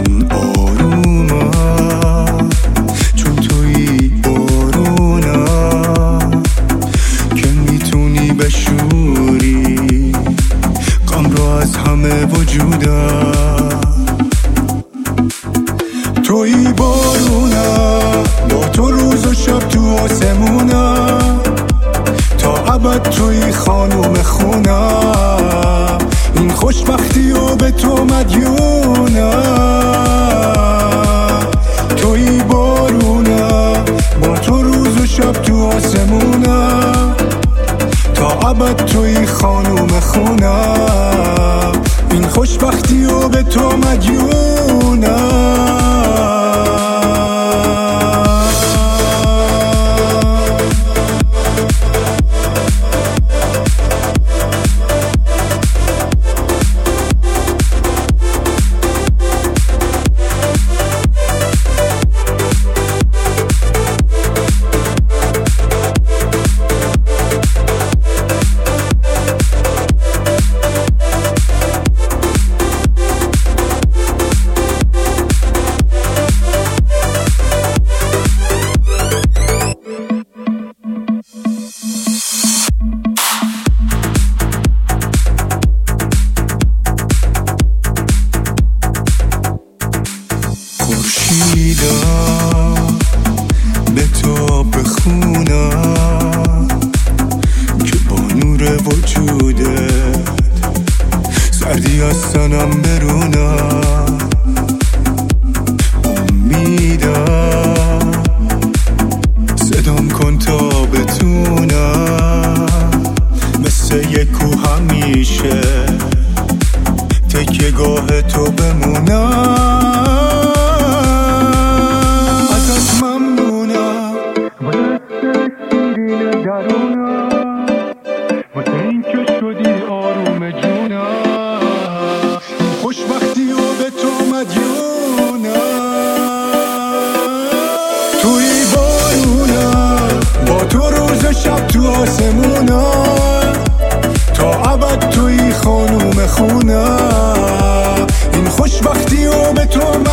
من آرومم چون توی بارونم که میتونی بشوری غم رو از همه وجودم. توی بارونم با تو روز و شب تو آسمونم تا ابد توی خانوم خونم. این خوشبختی و به تو مدیونم. توی بارونم با تو روز و شب تو آسمونم تا ابد توی خانوم خونم. این خوشبختی و به تو مدیونم. خورشیدم به تو بخونم که با نور وجودت سردی از تنم برونم. امیدم صدام کن تا بتونم مثل یک کوه همیشه تکیه گاه تو بمونم. واسه این که شدی آروم جونم. خوشبختی و به تو مدیونم. توی بارونم با تو روز و شب تو آسمونم تا ابد توی خانوم خونم. این خوشبختی و به تو